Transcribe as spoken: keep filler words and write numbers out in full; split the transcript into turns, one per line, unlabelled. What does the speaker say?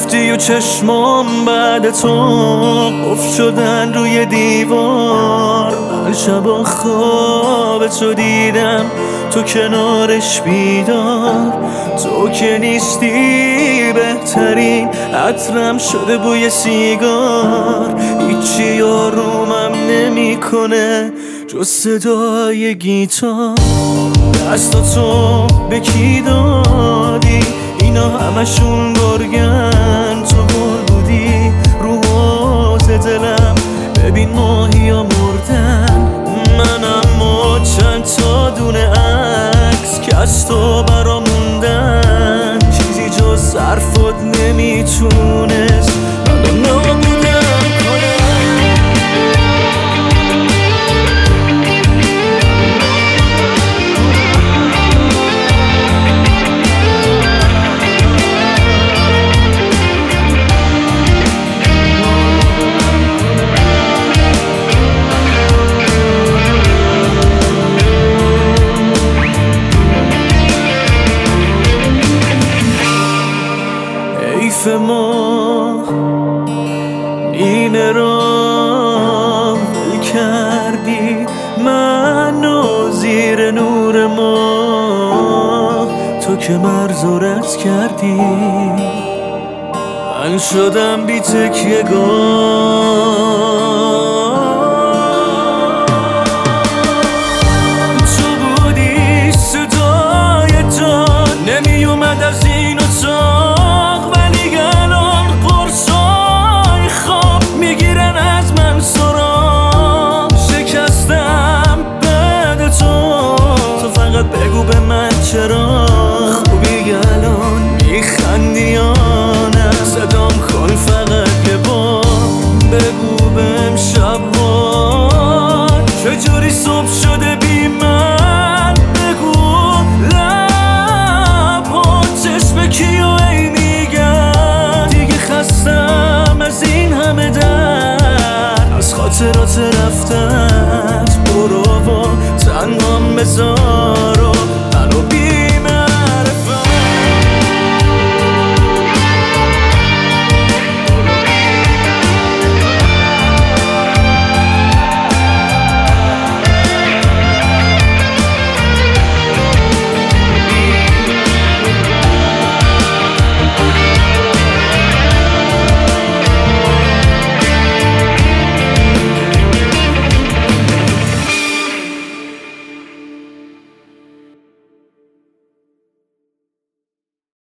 رفتی و چشمام بعد تو قفل شدن روی دیوار. من شبا خواب تو دیدم، تو کنارش بیدار. تو که نیستی بهترین عطرم شده بوی سیگار. هیچی آرومم نمی کنه جز صدای گیتار. دستاتو به کی دادی؟ اینا همشون گرگن، تو گل بودی رو حوض دلم. ببین ماهی ها مردن، من اما چند تا دونه عکس که از تو برا موندن. چیزی جز حرفات نمیتونست منو نابودم کنه. ما نیمه را ول کردی، منو زیر نور ما تو که مرزورت کردی. من شدم بی تکیه گاه، تو بودی صدای جان نمی اومد از این اتاق. بگو به من چرا خوبی الان میخندی یا نه؟ صدام کن فقط یه بار، بگو بهم شب‌ها چجوری صبح شده بی من. بگو لب‌ها چشم کیو ای میگن. دیگه خستم از این همه درد، از خاطرات رفتت برو و تنهام بذار.